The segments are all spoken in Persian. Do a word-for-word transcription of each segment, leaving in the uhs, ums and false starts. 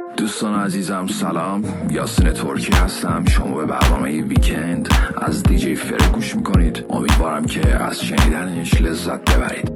دوستان عزیزم سلام، یاسین ترکی هستم. شما به برنامه ویکند از دیجی فر گوش میکنید. امیدوارم که از شنیدنش لذت ببرید.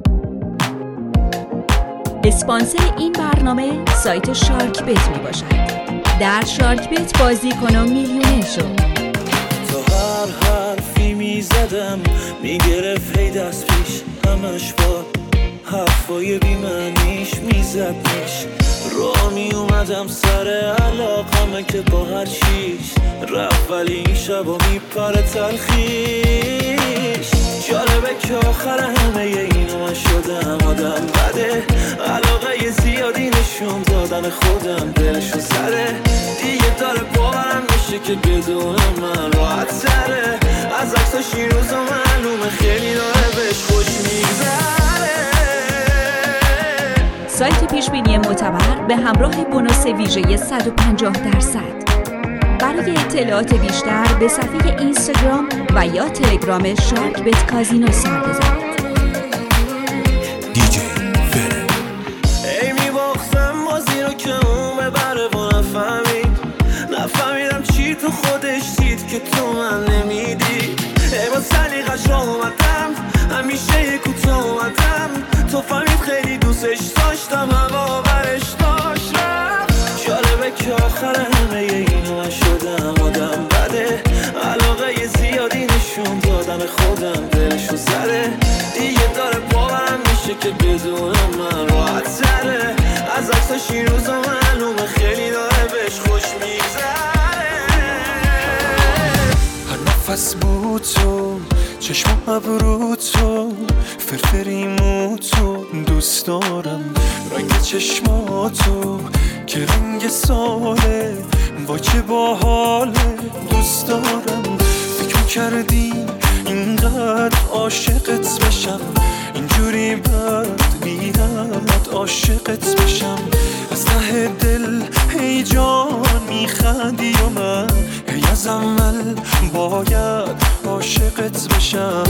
اسپانسر این برنامه سایت شارک بت می باشد. در شارک بت بازی کن و میلیونر شو. تا هر حرفی می زدم می گرفت هی دست پیش، همش با حرفای بی معنیش می زدنش. را می اومدم سر علاقمه که با هر چیش رفت، ولی این شبا می پره تلخیش. جالبه که آخر همه اینو من شدم آدم بده، علاقه زیادی نشون دادن خودم دلشو زده. دیگه داره باورم میشه که بدون من راحت تره. از عکساش این روزا معلومه خیلی داره بهش خوش میگذره. سایت پیشبینی معتبر به همراه بونوس ویژه صد و پنجاه درصد. برای اطلاعات بیشتر به صفحه اینستاگرام و یا تلگرام شارک بت کازینو سر بزنید. دیجی فره ای میباختم بازی رو که اون ببره و نفهمید، نفهمیدم چی تو خودش دید که تو من نمیدی. ای با سلیقش را اومدم، همیشه یه کوتاه اومدم. تو فهمید خیلی دوستش داشتم، هوا برش داشتم. جالبه که آخر همه اینو من شدم آدم بده، علاقه زیادی نشون دادن خودم دلشو زده. دیگه داره باورم میشه که بدون من راحت تره. از عکساش این روزا معلومه خیلی داره بهش خوش میگذره. هر نفس بود تو، چشم ابرو تو، فرفریمو تو دوست دارم. رنگ چشماتو که رنگ ساله، با که با حاله دوست دارم. فکر کردی اینقدر عاشقت بشم، اینجوری بد بیاد عاشقت بشم. از ته دل هی جان میخندی و من هی از اول باید عاشقت بشم.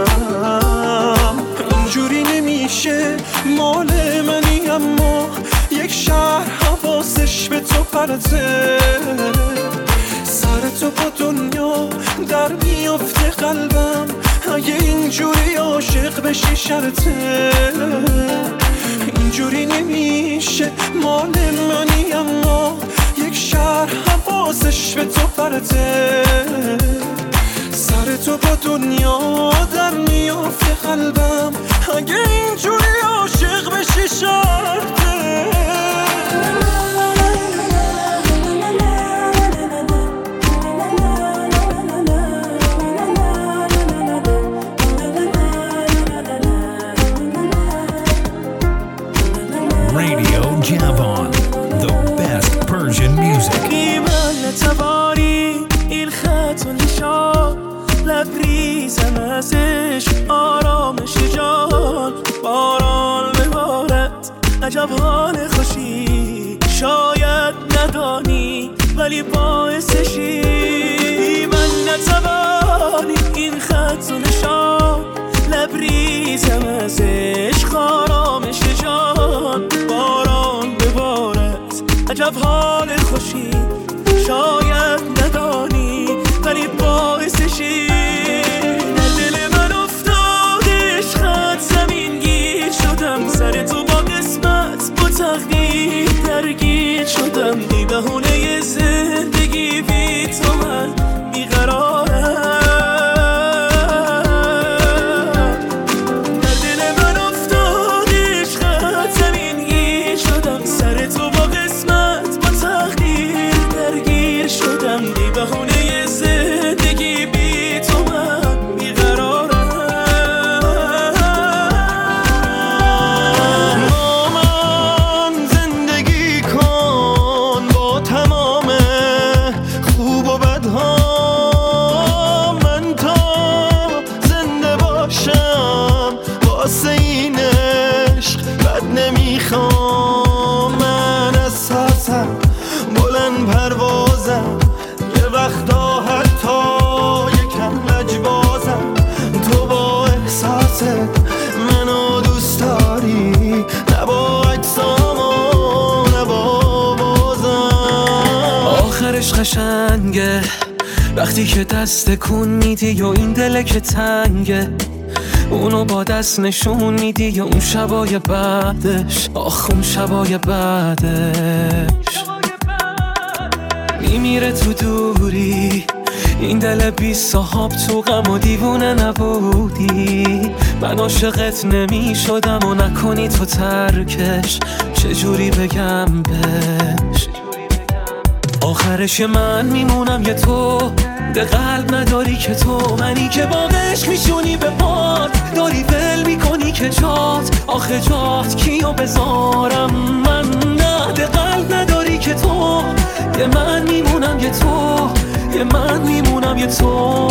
اینجوری نمیشه مال منی، اما یک شهر حواسش به تو پرته. سر تو با دنیا در میافته قلبم، اگه اینجوری عاشق بشی شرطه. اینجوری نمیشه مال منی، اما یک شهر حواسش به تو پرته. سر تو با دنیا در میافته قلبم، اگه اینجوری عاشق بشی شرطه. Radio Javon, the best Persian music. ایمان نتوانی این خط و نشان، لبریزم ازش آرامش جان. باران ببارد عجب حال خوشی، شاید ندانی ولی باعثشی. من نتوانی این خط و نشان، لبریزم ازش آرامش جان. باران ببارد عجب حال خوشی، شاید ندانی ولی باعثشی. در دل من افتاد عشقت زمین گیر شدم، سر تو با قسمت با تقدیر درگیر شدم. بی بهونه زندگی بی تو من بیقرارم. خوب و بدها عشق قشنگه وقتی که دست کن میدی و این دل که تنگه اونو با دست نشون میدی یا اون شبای بعدش آخ اون شبای بعدش میمیره تو دوری این دل بی صاحب تو غم و دیوونه نبودی من عاشقت نمی شدم و نکنی تو ترکش چجوری بگم بهش آخرش من میمونم یه تو ده قلب نداری که تو منی که با عشق میشونی به پات داری ول میکنی که جات آخه جات کیو بذارم من نه ده قلب نداری که تو یه من میمونم یه تو یه من میمونم یه تو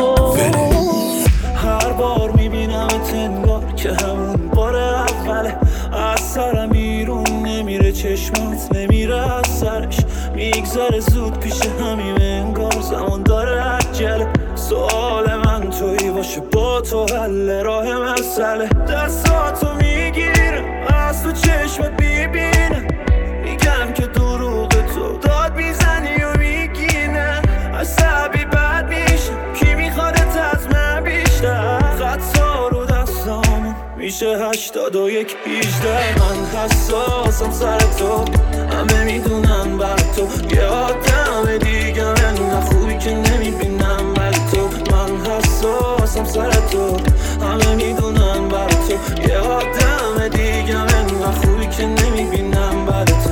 هر بار میبینمت انگار که همون بار اوله از سرم بیرون نمیره چشمات نمیره از سرش میگذره زود پیش همیم انگار زمان داره عجله سوال من تویی باشه با تو حل راه مسئله دستاتو میگیرم از تو چشمت میبینم میگم که دروغ تو داد میزنی و میگی نه عصبی بد میشم کی میخوادت از من بیشتر خطا رو دستامون میشه هشتاد و یک بیشتر من حساسم سر تو همه میدونم بر تو یه آدم دیگه من خوبی که نمیبینم بر تو من حساسم سر تو همه میدونم بر تو یه آدم دیگه من خوبی که نمیبینم بر تو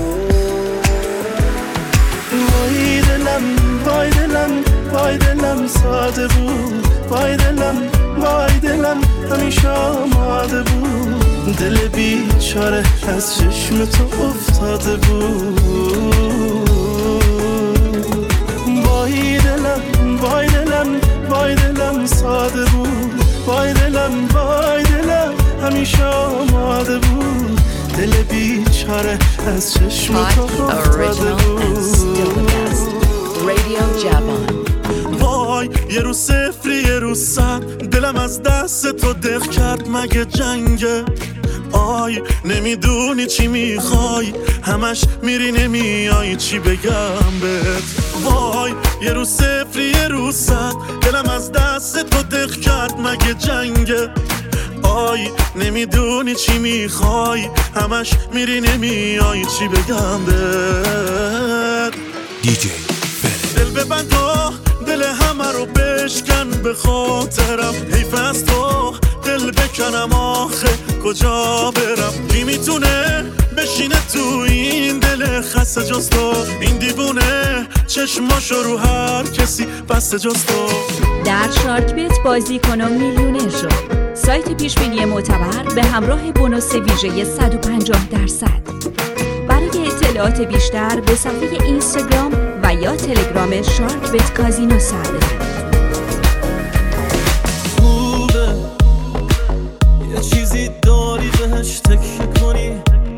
وای دلم وای دلم وای دلم ساده بود وای دلم وای دلم همیشه آماده بود دل بیچاره از چشم تو افتاده بود وای دلم وای دلم وای دلم ساده بود وای دلم وای دلم همیشه آماده بود دل بیچاره از چشم تو افتاده بود Radio Javon. وای یه رو صفری یه رو صد دلم از دست تو دق کرد مگه جنگه آی نمیدونی چی میخوای همش میری نمیای چی بگم بهت وای یه رو صفری یه رو صد دلم از دست تو دق کرد مگه جنگه آی نمیدونی چی میخوای همش میری نمیای چی بگم بهت دیجی دل ببند و دل همه رو بشکن به خاطرم حیف از تو دل بکنم آخه کجا برم کی میتونه بشینه تو این دل خسته جز تو این دیوونه چشماشو رو هر کسی بسته جز تو در شارک بیت بازی کنم میلیونر شد سایت پیشبینی معتبر به همراه بونوس ویژه صد و پنجاه درصد برای اطلاعات بیشتر به صفحه اینستاگرام و یا تلگرام شارک بیت کازینو سر بزنید. خوبه یه چیزی داری بهش تکیه کنی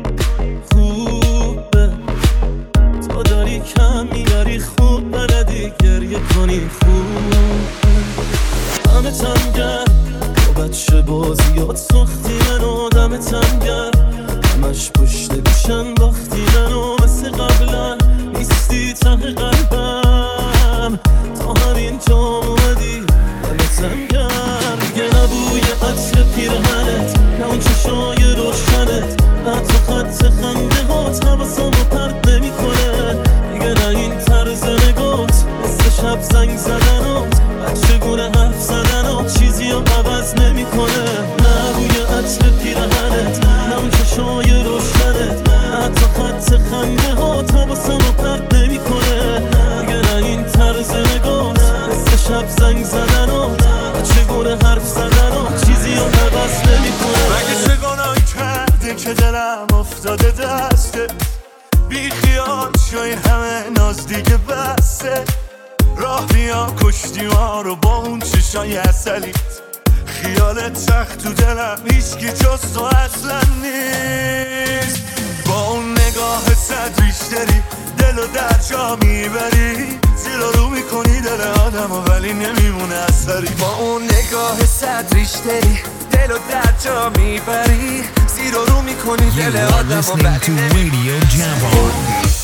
خوبه تو داری کم میاری خوب بلدی گریه کنی خوبه همه تنگر با بچه بازیات ساختی منو دم تنگر همش پشت گوشن باختی منو مثل قبلا نیستی ته قلبم تا همین جا اومدی دمتم گرم دیگه نبوی عطر پیرهنت نه اون چشای روشنت حتی خط خنده هات حواسمو پرت نمی کنه دیگه نه این طرز نگات مثل شب زنگ زدنات بچه گونه حرف زدنات چیزی رو عوض نمی کنه نه بوی عطر پیرهنت نه اون چشای روشنت حتی خط خنده هات حواسمو پرت نمی کنه دیگه نه این طرز نگات مثل شب زنگ زدنات بچه گونه حرف زدنات چیزی رو عوض نمی کنه مگه چه گناهی کرده که دلم افتاده دسته بی خیال شای همه ناز دیگه بسته راه بیا کشتی ما رو با اون چشای اصلیت خیالت سخت تو دلم هیچکی جز تو اصلا نیست با اون نگاه صد ریشتری دلو در جا میبری زیر رو میکنی دل آدم ولی نمیمونه اثری با اون نگاه صد ریشتری دلو در جا میبری زیر رو میکنی دل آدم listening to Radio Javon. روی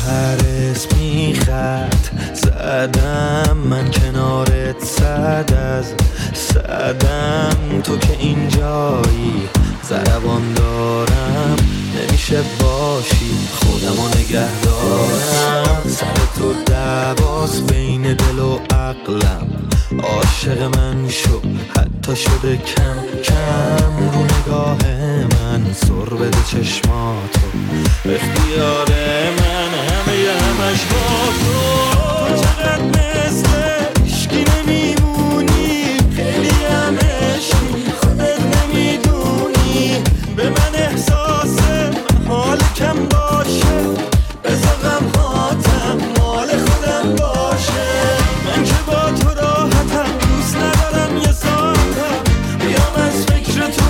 هر اسمی خط زدم، من کنارت صد از صدم. تو که اینجایی ضربان دارم، نمیشه باشی خودمو نگه دارم. سر تو دعواس بین دل و عقلم، عاشق من شو حتی شده کم کم. رو نگاه من سر بده چشماتو، اختیار من همه همش با تو. تو چقدر مثل عشقی نمیمونی، خیلی هم عشقی خودت نمیدونی. به من احساس حال کم باشه، بذار غمهاتم مال خودم باشه. من که با تو راحتم، دوست ندارم یه ساعتم بیام از فکر تو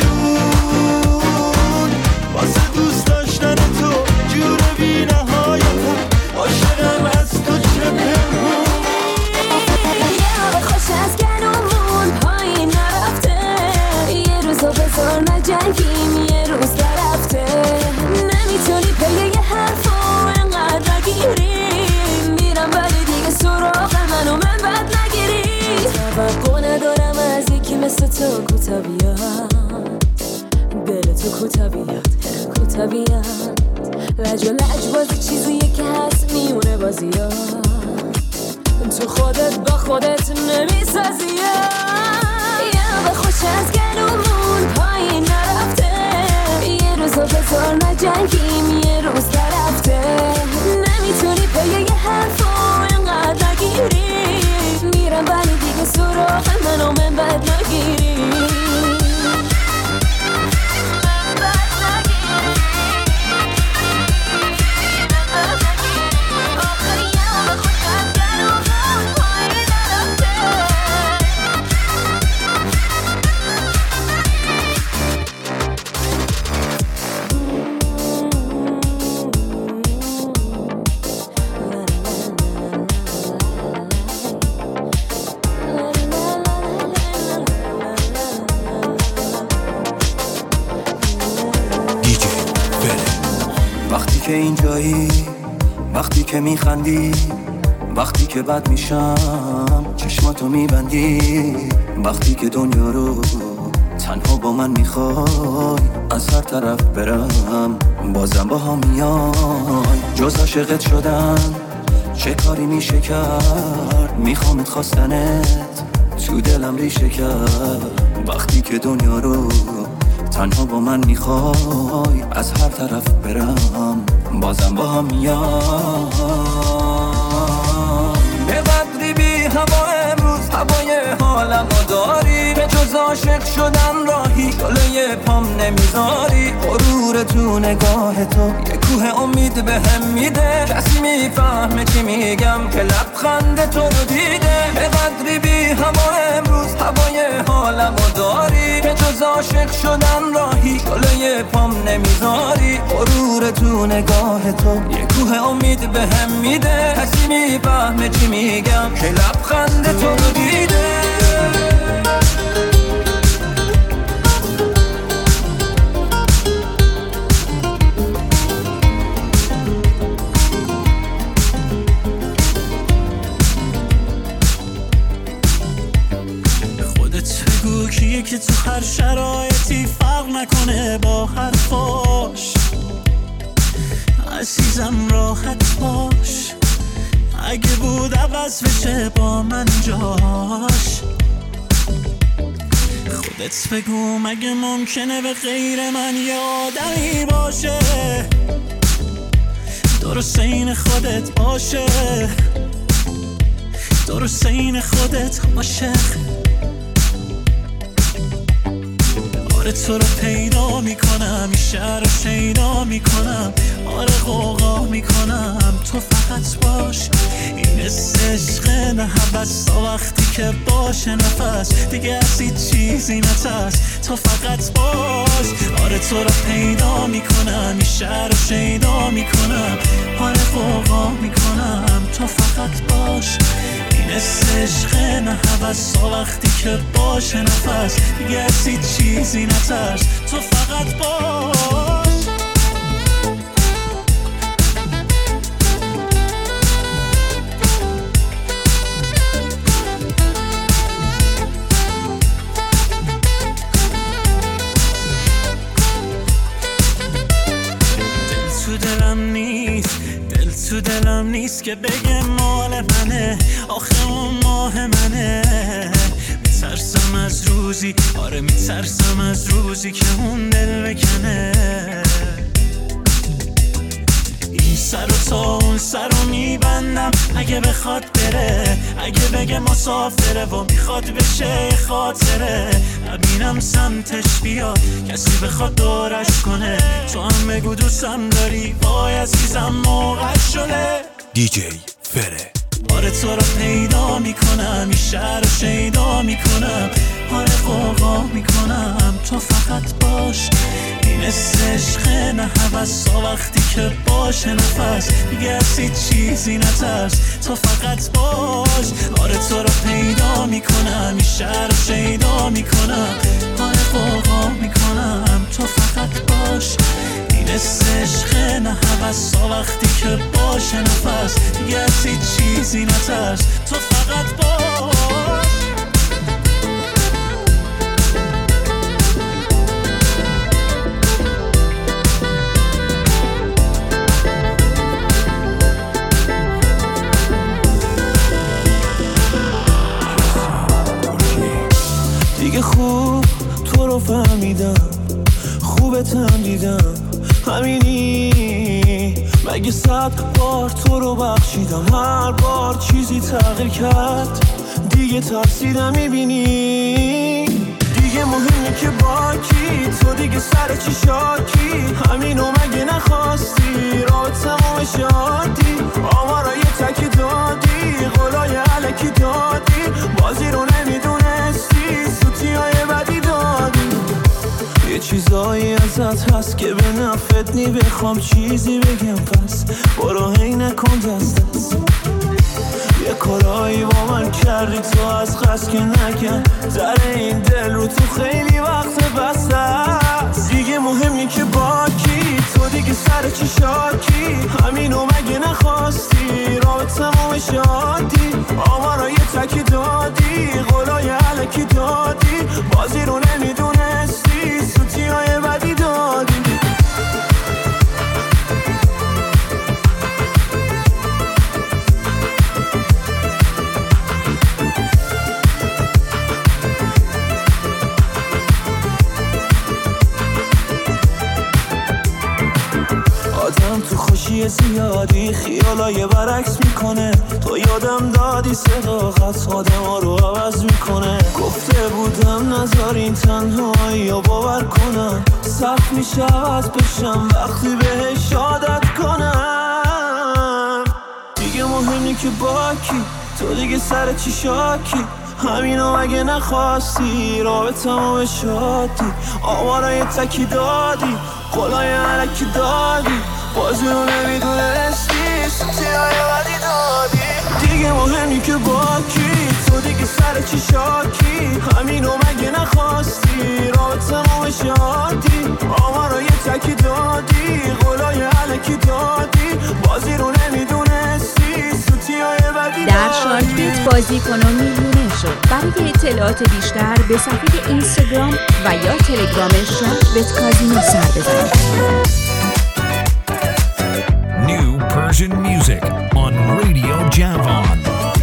بیرون. واسه دوست داشتن تو جور بی نهایتم، عاشقم از تو چه پنهون. یه هوا خوش از گلومون پایین نرفته، یه روزو بذار نجنگیم یه روز نرفته. نمیتونی پی یه حرفو انقدر نگیری، میرم ولی دیگه سراغ منو من بد نگیری. توقع ندارم از یکی مثل تو کوتا بیاد، دل تو کوتا بیاد کوتا بیاد. لج و لج بازی چیزیه که هست میونه بازیات، تو خودت با خودت نمیسازی. یه هوا خوش از گلومون پایین نرفته، یه روزو بذار نجنگیم یه روز نرفته. نمیتونی پی یه حرفو انقدر نگیری، میرم ولی دیگه سراغ منو من بد نگیری. وقتی که اینجایی، وقتی که میخندی، وقتی که بد میشم چشماتو میبندی. وقتی که دنیا رو تنها با من میخوای، از هر طرف برم بازم با هم میای. جز عاشقت شدن چه کاری میشه کرد، میخوامت خواستنت تو دلم ریشه کرد. وقتی که دنیا رو تنها با من میخوای، از هر طرف برم بازم با هم میام. به قدری بی هوا امروز هوای حالمو داری، به جز عاشق شدن راهی جلوی پام نمیذاری. غرور تو نگاه تو یه کوه امید به هم میده، کسی میفهمه چی میگم که لبخند تو رو دیده. به قدری بی هوا امروز هوای حالمو داری، به جز عاشق شدن راهی جلوی پام نمیذاری. غرور تو نگاه تو یه کوه امید به هم میده، کسی میفهمه چی میگم که لبخند تو رو دیده. کیه که تو هر شرایطی فرق نکنه با حرفاش. عزیزم راحت باش، اگه بود عوض بشه با من جاش. خودت بگو مگه ممکنه به غیر من یه آدمی باشه، درست این خودت باشه، درست این خودت باشه. تو رو پیدا میکنم، این شهر رو شیدا میکنم، آره غوغا میکنم. تو فقط باش، این حس عشق نه حوث تا وقتی که باشه نفس دیگه از هیچ چیزی نترس. تو فقط باش، آره تو رو پیدا میکنم، این شهر رو شیدا میکنم، آره غوغا میکنم. تو فقط باش، این حس عشق نه حوث تا وقتی که باشه نفس دیگه از هیچ چیزی نترس. تو فقط باش. تو دلم نیست که بگه مال منه، آخه اون ماه منه. میترسم از روزی، آره میترسم از روزی که اون دل بکنه. این سر و تا اون سر رو میبندم اگه بخواد بره، اگه بگه مسافره و میخواد بشه خاطره. نبینم سمتش بیاد کسی بخواد دورش کنه، تو هم بگو دوستم داری، وای عزیزم موقع شده. دیجی فره. آره تو رو پیدا میکنم، این شهر رو شیدا میکنم، آره قوقا میکنم، تو فقط باش. این عشق نه حوثا، وقتی که باشه نفس دیگه از هیچ چیزی نترس، تو فقط باش. آره تو رو پیدا میکنم، این شهر رو شیدا میکنم، آره قوقا میکنم، تو فقط باش. این عشق نه حوثا، وقتی که باشه نفس دیگه از هیچ چیزی نترس، تو فقط باش. دیگه خوب تو رو فهمیدم، خوبتم دیدم، همینی. مگه صد بار تو رو بخشیدم، هر بار چیزی تغییر کرد، دیگه ترسیدم میبینی. دیگه مهمی که با کی، تو دیگه سر چی شاکی، همینو مگه نخواستی، راه تموم شادی. آمارا یه تک دادی، قولای علکی دادی، بازی رو نمیدونستی، سوتی های بدی دادی. یه چیزایی ازت هست که به نفت نی، بخوام چیزی بگم پس برو هی نکن دست دست. یه کارایی با من کردی تو از قصد که نکن، در این دل رو تو خیلی وقت بست هست. دیگه مهمی که با کی، تو دیگه سر چی شاکی، همینو مگه نخواستی، راه تموم شادی. آمارا یه تکی دادی، قولای علکی دادی، بازی رو نمیدونستی، سوتی های بدی دادی. آدم تو خوشی زیادی خیالای برعکس میکنه، تو یادم دادی صداقت آدم ها رو عوض میکنه. گفته بودم نذارین تنهایی یا باور کنم، سخت میشه عوض بشم وقتی بهش عادت کنم. دیگه مهمی که با کی، تو دیگه سر چی شاکی، همینو مگه نخواستی، راه تمام شادی. آمارا یه تکی دادی، قولای علکی دادی، بازی رو نمیدونستی، سوتی های بدی دادی. دیگه مهمی که با کی، تو دیگه سر چی شاکی، همینو مگه نخواستی، راه تمام شادی. آمارا یه تکی دادی، قولای علکی دادی، بازی رو نمیدونستی، سوتی های بدی دادی. در شارک بیت بازی کن و میلیونر شو. برای اطلاعات بیشتر به صفحه اینستاگرام و یا تلگرام شارک بیت کازینو سر بزنید. New Persian music on Radio Javon.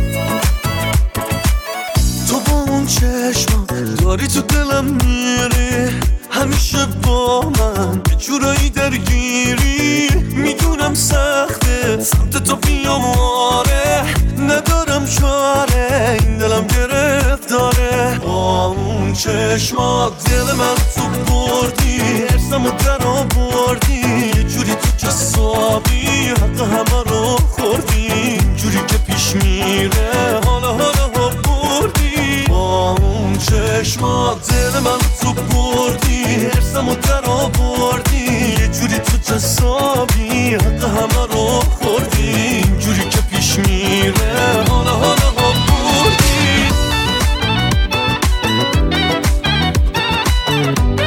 تو با اون چشم داری تو دلم میری، همیشه با من یه جورایی درگیری. میدونم سخته سمت تو بیام، آره ندارم چاره، این دلم گرفتاره. با اون چشمات دل من تو بردی، ارسم و در آوردی، یه جوری تو جسابی حق همه رو خوردی. جوری که پیش میره حالا حالا ها بردی. با اون چشمات دل من تو بردی، ارسم و در آوردی، یه جوری تو جسابی حق همه رو خوردی. جوری که پیش میره حالا حالا ها بردی.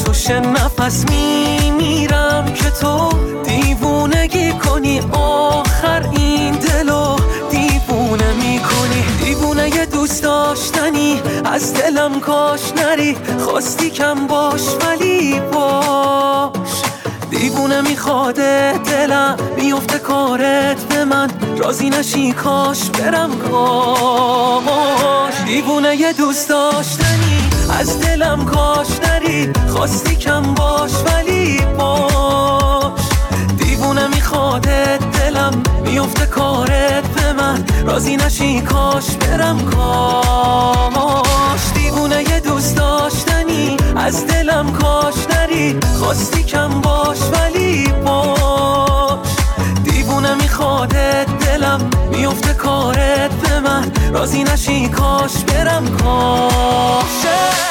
جوش نفس میمیرم که تو دیوونگی کنی، آخر این دلو دیوونه میکنی. دیوونه یه دوست داشتنی از دلم کاش نری، خواستی کم باش ولی باش. دیوونه میخواده دلم بیفته کارت به من، راضی نشی کاش برم کاش. دیوونه یه دوست داشتنی از دلم کاش نری، خواستی کم باش ولی باش. دیوونه میخواده دلم بیفته کارت به من، راضی نشی کاش برم کاش. دیوونه یه دوست داشتنی از دلم کاش نری، خواستی کم باش ولی باش. دیوونه میخواده دلم بیفته کارت به من، راضی نشی کاش برم کاش.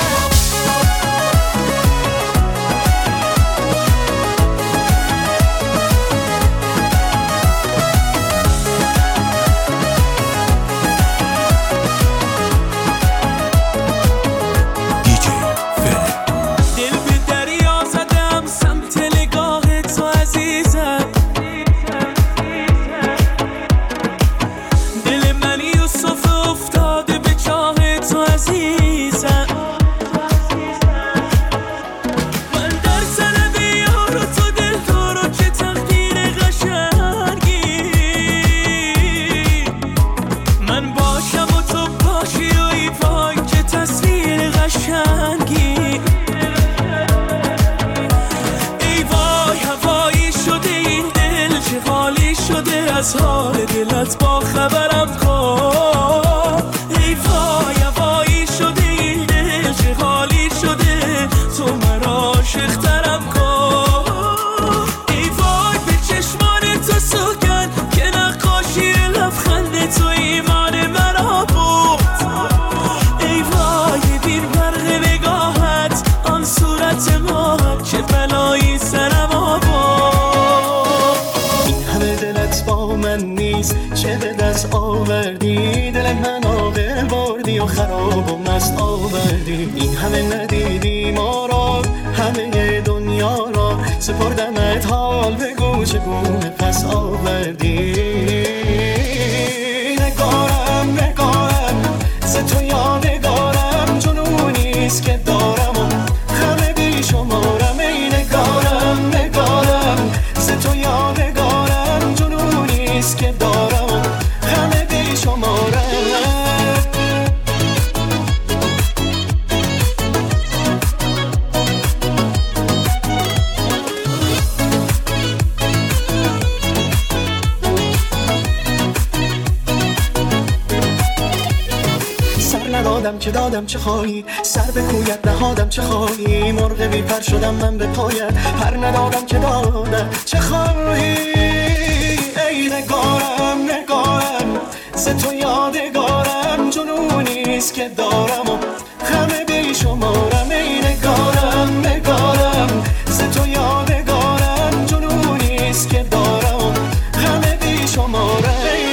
از حال دلت با خبرم کن. ای وای وای شده این دل چه حالی شده، تو مرا عاشق‌ترم کن. ای وای به چشمان تو سوگن که نقاشی لبخند تو ایمان مرا بود. ای وای دیر برق نگاهت آن صورت ماهت، چه بلایی سرم آورد. این همه دلت با من نیست، چه به دست آوردی؟ دل من آغل بردی و خراب و مست آوردی. این همه ندیدی ما را، همه دنیا را سپردمت، حال بگو چگونه پس آوردی. نگارم نگارم ز تو یادگارم، جنونیست که دارم و همه بی شمارم. ای نگارم نگارم ز تو یادگارم، جنونیست که دارم همه بی شمارم. سر ندادم که دادم چه خواهی، سر به کویت نهادم چه خواهی. مرغ بی پر شدم من به پایت، پر ندادم که دادم چه خواهی. ای نگارم نگارم ز تو یادگارم، جنونیست که دارم و همه بی شمارم. ای نگارم نگارم ز تو یادگارم، جنونیست که دارم و همه بی شمارم.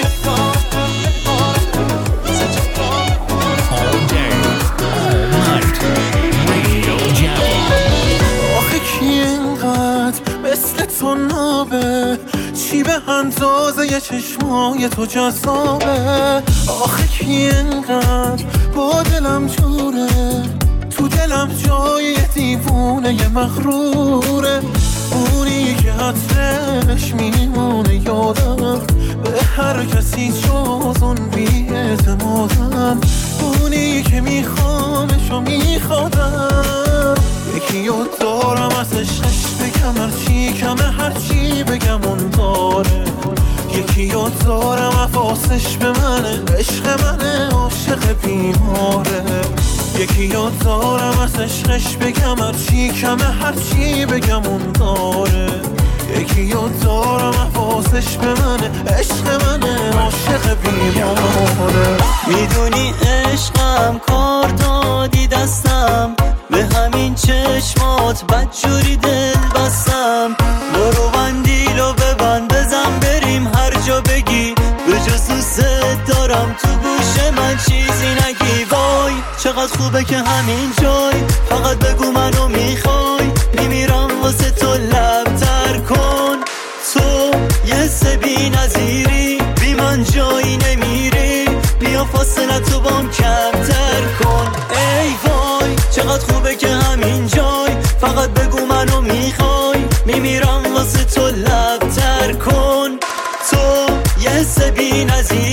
تو نابه چی به اندازه ی چشمای تو جذابه. آخه کی انقدر با دلم جوره، تو دلم جای دیوونه ی مغروره. اونی که عطرش میمونه یادم، به هر کسی جز اون بی اعتمادم. اونی که میخوامش و میخوادم، یکی رو دارم از عشقش بگم هرچی کمه، هرچی بگم اون داره. یکی رو دارم حواسش به منه، عشق منه عاشق بیماره. یکی رو دارم از عشقش بگم هرچی کمه، هرچی بگم اون داره. یکی رو دارم حواسش به منه، عشق منه عاشق بیماره. میدونی عشقم کار دادی دستم، به همین چشمات بدجوری دل بستم. برو بندیلو ببند بزن بریم هر جا بگی، به جز دوست دارم تو گوش من چیزی نگی. وای چقدر خوبه که همین جای، فقط بگو منو میخوای، میمیرم واسه تو لبتر کن. تو یه سبی نظیری بی من جایی نمیری، بیا فاصله تو بام کمتر کن. ای وای چقدر خوبه که همین جای، فقط بگو منو میخوای، میمیرم واسه تو لبتر کن. تو یه سبی نظیری